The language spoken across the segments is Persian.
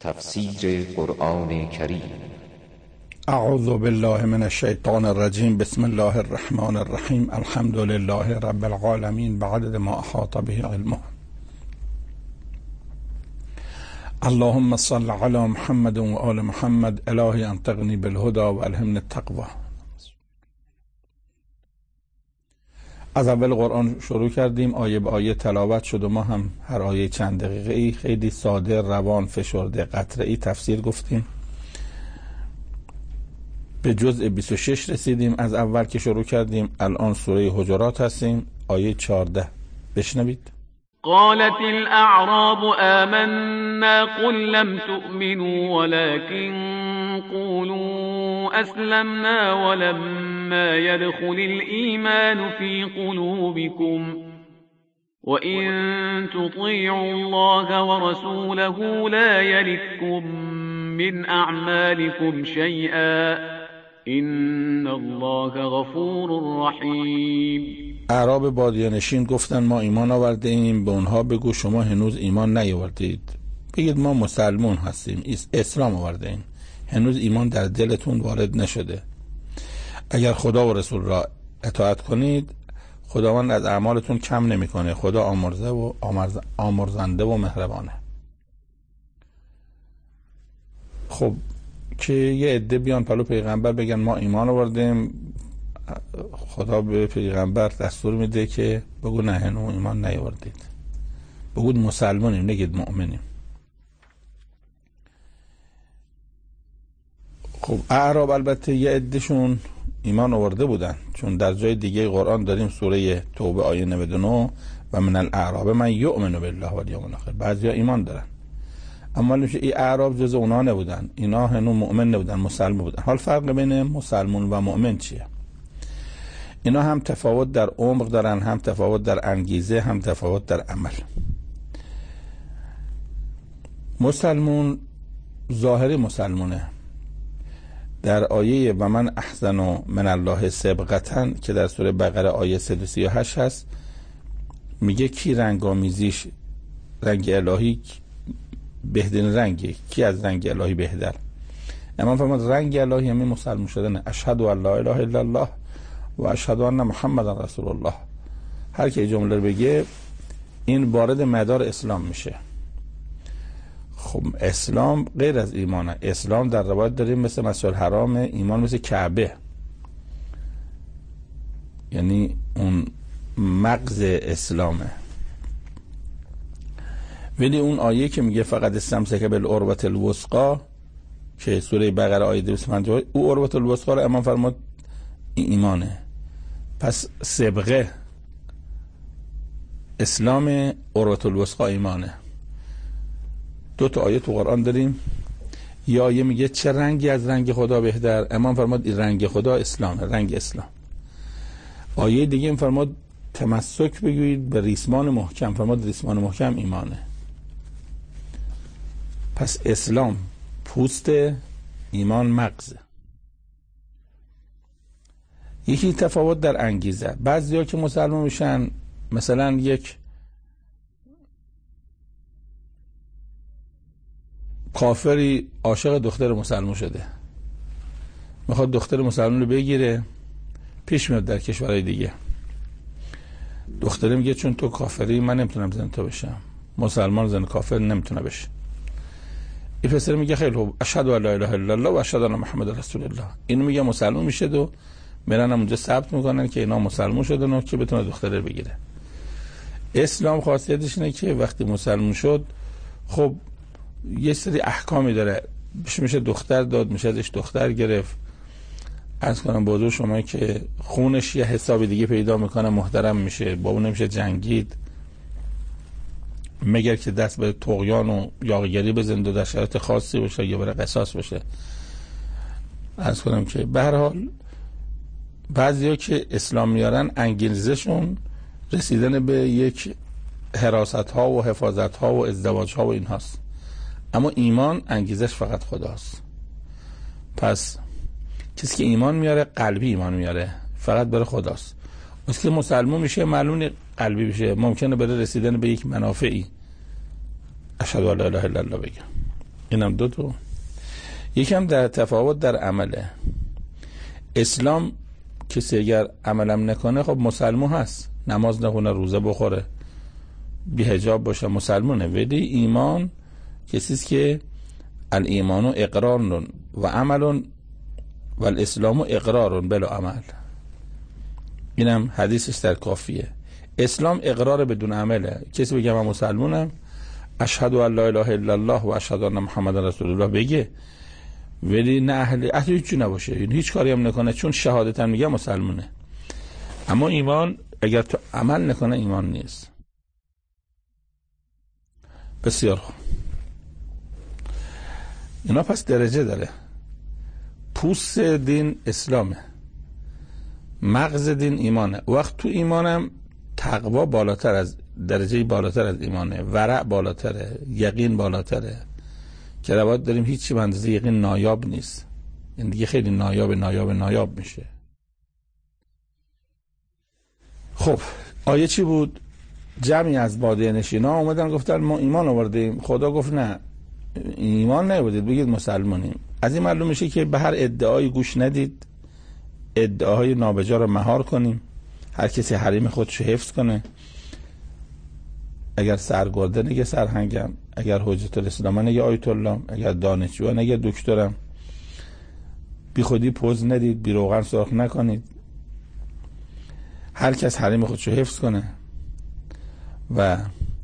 تفسیر قرآن کریم. اعوذ بالله من الشیطان الرجیم. بسم الله الرحمن الرحیم. الحمد لله رب العالمین بعدد ما احاط به علمه. اللهم صل علی محمد و آل محمد. الهی انطقنی بالهدى و الهمنی التقوى. از اول قرآن شروع کردیم، آیه به آیه تلاوت شد و ما هم هر آیه چند دقیقه ای خیلی ساده، روان، فشرده، قطره ای تفسیر گفتیم. به جزء 26 رسیدیم از اول که شروع کردیم. الان سوره حجرات هستیم، آیه 14. بشنوید. قالت الأعراب آمنا قل لم تؤمنوا ولكن قولوا أسلمنا ولما يدخل الإيمان في قلوبكم وإن تطيعوا الله ورسوله لا يلتكم من أعمالكم شيئا إن الله غفور رحيم. اعراب بادیانشین گفتن ما ایمان آورده ایم. به اونها بگو شما هنوز ایمان نیاوردید. بگید ما مسلمون هستیم، اسلام آورده ایم، هنوز ایمان در دلتون وارد نشده. اگر خدا و رسول را اطاعت کنید خداوند از اعمالتون کم نمیکنه. خدا آمرزنده و مهربانه. خب که یه عده بیان پلو پیغمبر بگن ما ایمان آوردیم، خدا به پیغمبر دستور میده که بگو نه هنوز ایمان نیاوردید، بگو مسلمانیم، نگید مؤمنیم. خب اعراب البته یه عدهشون ایمان آورده بودن، چون در جای دیگه قرآن داریم سوره توبه آیه 99 و من الاعراب من یؤمن بالله والیوم الاخر. بعضیا ایمان دارن، اما میشه این اعراب جز اونا نبودن، اینا هنوز مؤمن نبودن، مسلمان بودن. حال فرق بین مسلمان و مؤمن چیه؟ اینا هم تفاوت در عمق دارن، هم تفاوت در انگیزه، هم تفاوت در عمل. مسلمون ظاهری مسلمونه. در آیه و من احسن من الله سبقة که در سوره بقره آیه 138 هست، میگه کی رنگامیزیش رنگ الهی بهترین رنگه، کی از رنگ الهی بهتر؟ امام فرمود رنگ الهی همین مسلمان شدن. اشهد ان لا اله الا الله و اشهد ان محمد رسول الله. هر کی جمله رو بگه این وارد مدار اسلام میشه. خب اسلام غیر از ایمانه. اسلام در روایت داریم مثل مسجد الحرام، ایمان مثل کعبه، یعنی اون مغز اسلامه. ولی اون آیه که میگه فقط استمسک بالعروة الوثقی که سوره بقره آیه 250، او عروة الوثقی رو امام فرمود ایمانه. پس سبقه اسلام، عروة الوثقی ایمانه. دو تا آیه تو قرآن داریم. یا آیه میگه چه رنگی از رنگ خدا بهتر؟ امام فرمود این رنگ خدا اسلامه، رنگ اسلام. آیه دیگه فرمود تمسک بگویید به ریسمان محکم، فرمود ریسمان محکم ایمانه. پس اسلام پوست، ایمان مغزه. یکی تفاوت در انگیزه. بعضیا که مسلمان میشن، مثلا یک کافری عاشق دختر مسلمان شده، میخواد دختر مسلمان رو بگیره، پیش میاد در کشورهای دیگه. دختره میگه چون تو کافری من نمیتونم زن تو بشم، مسلمان زن کافر نمیتونه بشه. این پسر میگه خیلی خوب، اشهد ان لا اله الا الله و اشهد ان محمد رسول الله. اینو میگه مسلمان میشه و میرن اونجا ثبت میکنن که اینا مسلمان شدن و که بتونه دختره بگیره. اسلام خاصیتش اینه که وقتی مسلمان شد خب یه سری احکامی داره، میشه دختر داد، میشه ازش دختر گرفت. عرض کنم بازو شما که خونش یه حسابی دیگه پیدا میکنه، محترم میشه، با اون نمیشه جنگید، مگر که دست به طغیان و یاغیگری بزنه و در شرایط خاصی باشه یا برای قصاص باشه. عرض کنم که به هر حال بعضیا که اسلام میارن انگیزشون رسیدن به یک حراست ها و حفاظت ها و ازدواج ها و این هاست، اما ایمان انگیزش فقط خداست. پس کسی که ایمان میاره قلبی ایمان میاره، فقط برای خداست. کسی که مسلمان میشه معلوم قلبی بشه، ممکنه برای رسیدن به یک منافعی اشهد ان لا اله الا الله بگم. اینم دو تا. یکم در تفاوت در عمله. اسلام کسی اگر عملم نکنه خب مسلمان هست، نماز نخونه، روزه بخوره، بی حجاب باشه، مسلمانه. ولی ایمان کسیست که الایمان اقرار و عمل و الاسلام اقرار بلا عمل. اینم حدیثش در کافیه. اسلام اقرار بدون عمله. کسی بگه من مسلمانم، اشهد ان لا اله الا الله و اشهد ان محمد رسول الله بگه، ولی نه اهل هیچ نباشه، هیچ کاری هم نکنه، چون شهادت هم میگه مسلمانه. اما ایمان اگر تو عمل نکنه ایمان نیست. بسیار خوب. اینا پس درجه داره. پوست دین اسلامه، مغز دین ایمانه. وقت تو ایمانم تقوا بالاتر از درجه بالاتر از ایمانه، ورع بالاتره، یقین بالاتره، که روایت داریم هیچی به اندازه یقین نایاب نیست. این دیگه خیلی نایاب میشه. خب آیه چی بود؟ جمعی از باده نشینا اومدن گفتن ما ایمان آوردیم. خدا گفت نه، ایمان نیاوردید، بگید مسلمانیم. از این معلوم میشه که به هر ادعای گوش ندید، ادعاهای نابجا رو مهار کنیم، هر کسی حریم خودشو حفظ کنه. اگر سرگرده نگه سرهنگم، اگر حجت الاسلام نگه آیت الله، اگر دانشجو نگه دکترم. بی خودی پوز ندید، بی روغن سرخ نکنید، هر کس حریم خودشو حفظ کنه. و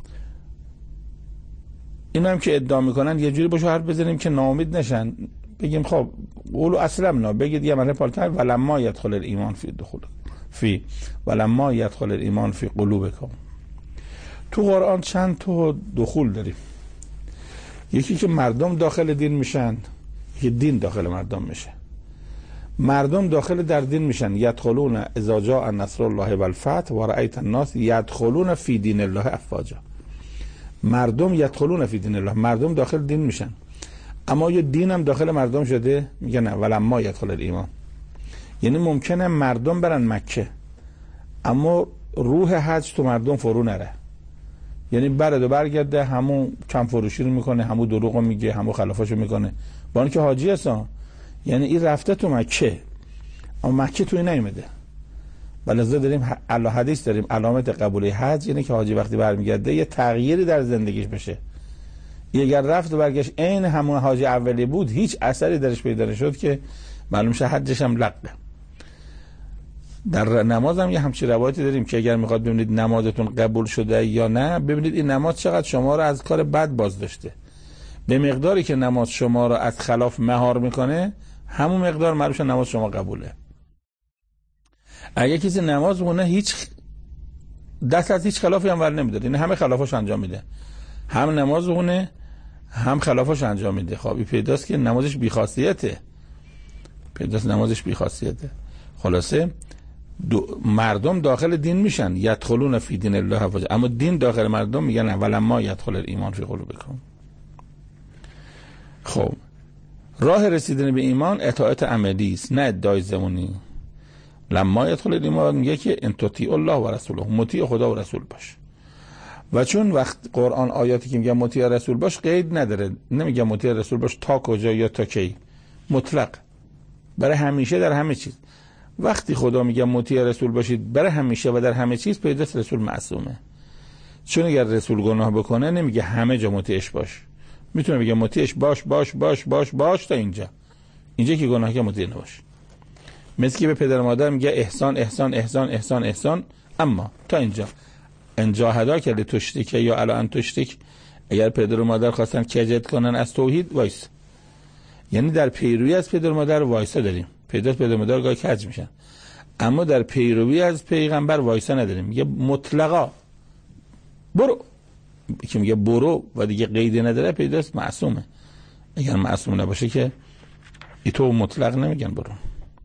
این هم که ادعا میکنن یه جوری باشه حرف بزنیم که ناامید نشن. بگیم خب قولوا اسلمنا، بگید یه مرحله پالتر، ولما یدخل الایمان ولما یدخل الایمان فی قلوبکم. تو قرآن چند تا دخول داریم. یکی که مردم داخل دین میشن، یکی دین داخل مردم میشه. مردم داخل در دین میشن، یدخلون اذا جاء نصر الله و الفتح و رأیت الناس یدخلون فی دین الله افواجا. مردم یدخلون فی دین الله، مردم داخل دین میشن. اما یه دین هم داخل مردم شده، میگه نه ولما یدخل الایمان. یعنی ممکنه مردم برن مکه اما روح حج تو مردم فرو نره، یعنی برد و برگرده، همون کم فروشی رو میکنه، همون دروغ رو میگه، همون خلافاشو میکنه، با اینکه حاجی هستن. یعنی این رفته تو مکه اما مکه توی نیومده. ولذا داریم حدیث داریم علامت قبول حج اینه که حاجی وقتی برمیگرده یه تغییری در زندگیش بشه. اگر رفت و برگشت عین همون حاجی اولی بود، هیچ اثری درش پیدا نشد، که معلوم شه حجش هم لغوه. در نماز هم یه همچین روایتی داریم که اگر میخواد ببینید نمازتون قبول شده یا نه، ببینید این نماز چقدر شما رو از کار بد باز داشته. به مقداری که نماز شما رو از خلاف مهار میکنه، همون مقدار معلوم شه نماز شما قبوله. اگه کسی نماز خونه هیچ دست از هیچ خلافی هم ور نمیداره، این همه خلافاش انجام میده، هم نماز خونه هم خلافاش انجام میده، خب این پیداست که نمازش بی‌خاصیته. خلاصه مردم داخل دین میشن، یدخلون فی دین الله افواجا، اما دین داخل مردم میگن ولما یدخل الایمان فی قلوبکم. خب راه رسیدن به ایمان اطاعت عملی است، نه ادعای زمانی. لما یدخل الایمان میگه که ان تطیعوا الله و رسوله، مطیع خدا و رسول باش. و چون وقت قرآن آیاتی که میگه مطیع رسول باش قید نداره، نمیگه مطیع رسول باش تا کجا یا تا کی، مطلق برای همیشه در همه چیز. وقتی خدا میگه مطیع رسول باشید برای همیشه و در همه چیز، پیداست رسول معصومه. چون اگر رسول گناه بکنه نمیگه همه جا مطیعش باش، میتونه بگه مطیعش باش باش باش باش باش تا اینجا که گناه که مطیع نباش. مثل که به پدر و مادر میگه احسان احسان احسان احسان احسان، اما تا اینجا انجاهدا که لتشتیک یا الا ان تشتیک، اگر پدر و مادر خواستن کجت کنن از توحید وایس، یعنی در پیروی از پدر و مادر وایسا داریم. پدر و مادر گاهی کج میشن، اما در پیروی از پیغمبر وایسا نداریم. میگه مطلقا برو، که میگه برو و دیگه قیدی نداره، پیداست معصومه. اگر معصوم نباشه که تو مطلق نمیگن برو.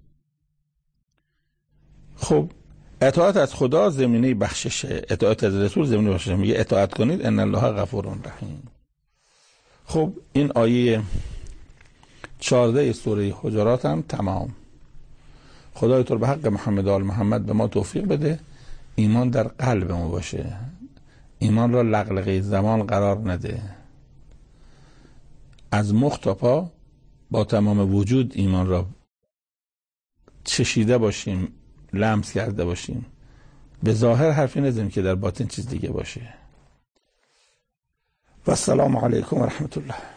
خب اطاعت از خدا زمینه بخششه، اطاعت از رسول زمینه بخششه. میگه اطاعت کنید ان الله غفور رحیم. خب این آیه 14 سوره حجرات هم تمام. خدای تو به حق محمد آل محمد به ما توفیق بده ایمان در قلب ما باشه، ایمان را لغلقه زمان قرار نده. از مخ تا پا با تمام وجود ایمان را چشیده باشیم، لمس کرده باشیم. به ظاهر حرفی نزدیم که در باطن چیز دیگه باشه. و السلام علیکم و رحمت الله.